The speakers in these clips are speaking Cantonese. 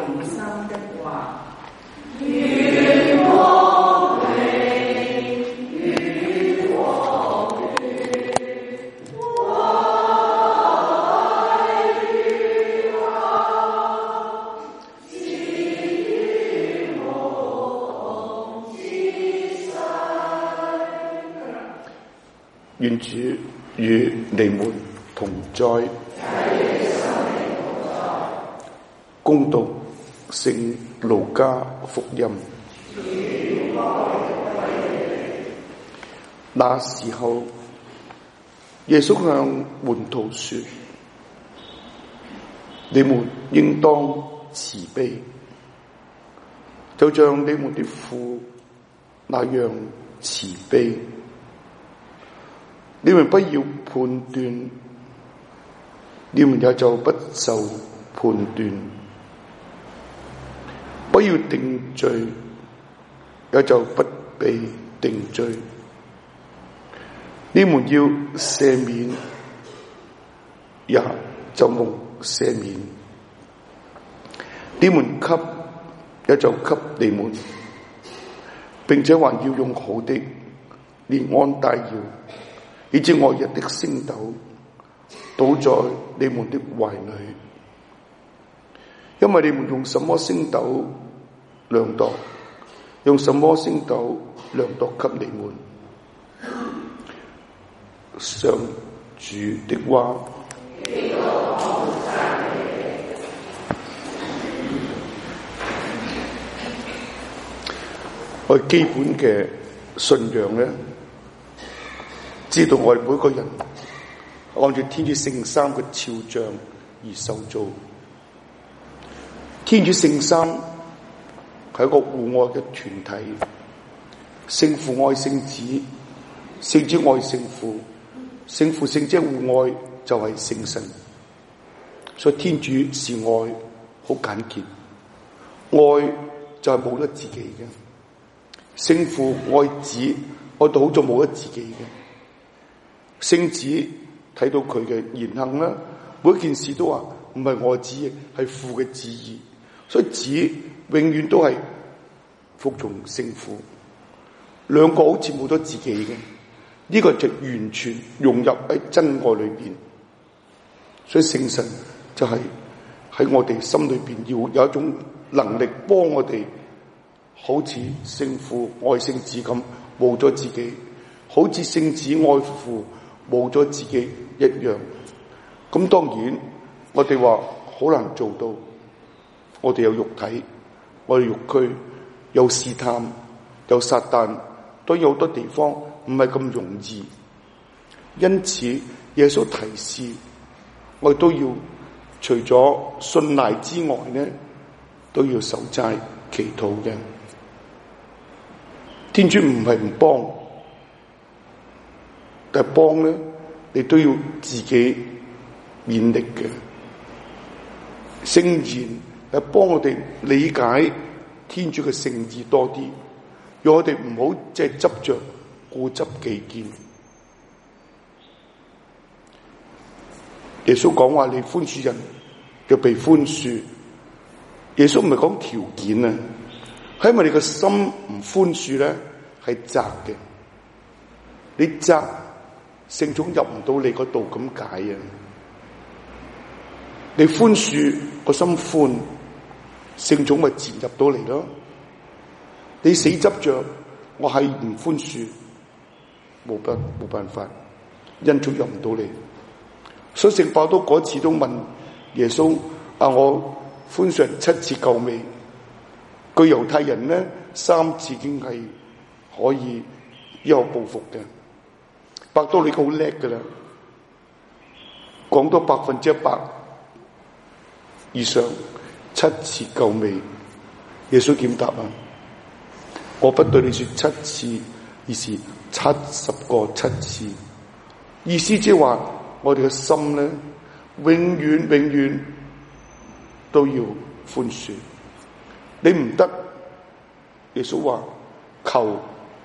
永生的話。 願主與你們同在。恭讀聖路加福音。那時候，耶穌向門徒說：你們應當慈悲，就像你們的父那樣慈悲。你們不要判斷，你們也就不受判斷；不要定罪，也就不被定罪。你們要赦免，也就蒙赦免；你們給，也就給你們，並且還要用好的連按帶搖，以致外溢的升斗倒在你們的懷裏，因為你們用什麼升斗量度，用什麼升斗量度給你們。上主的話。我哋基本嘅信仰咧，知道我哋每個人按照天主聖三嘅肖像而受造。天主聖三係一個互愛嘅團體，聖父愛聖子，聖子愛聖父，聖父聖子互愛就係聖神。所以天主是愛，好簡潔，愛就係冇得自己嘅。聖父愛子，愛到好似冇得自己嘅。聖子睇到佢嘅言行啦，每一件事都話唔係我旨意，係父嘅旨意。所以子永遠都係服從聖父，兩個好似冇咗自己嘅。呢個就完全融入喺真愛裏邊。所以聖神就係喺我哋心裏邊要有一種能力幫我哋。好似聖父愛聖子咁冇咗自己，好似聖子愛父冇咗自己一樣。咁當然我哋話好難做到，我哋有肉體，我哋肉軀，有試探，有撒旦，都有好多地方唔係咁容易。因此耶穌提示我哋都要除咗信賴之外呢，都要守齋祈禱嘅。天主唔係唔幫，但係幫咧，你都要自己勉力嘅。聖言係幫我哋理解天主嘅聖意多啲，讓我哋唔好即係執着固執己見。耶穌講話你寬恕人就被寬恕，耶穌唔係講條件啊。係因為你個心唔寬恕咧，係窄嘅。你窄，聖寵入唔到你嗰度咁解啊！你寬恕個心寬，聖寵咪自然入到嚟咯。你死執着，我係唔寬恕，冇辦法，恩寵入唔到你。所以聖伯多嗰次都問耶穌：我寬恕人7次夠未？據猶太人咧，3次已經係可以有報復嘅。伯多你好叻噶啦，講多100%以上，7次夠未？耶穌點答啊？我不對你說7次，而是70個7次。意思即係話，我哋嘅心咧，永遠都要寬恕。你唔得，耶穌話求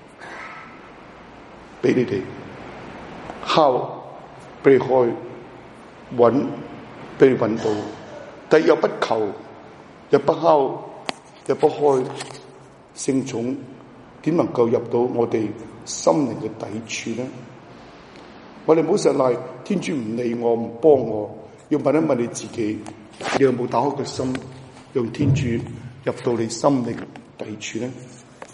俾你哋，敲俾你開，揾俾你揾到。但又不求， 又不敲又不開，聖寵點能夠入到我哋心靈嘅底處呢？我哋唔好成日賴天主唔理我唔幫我，要問一問你自己，你有冇打開個心，讓天主入到你心靈底處呢？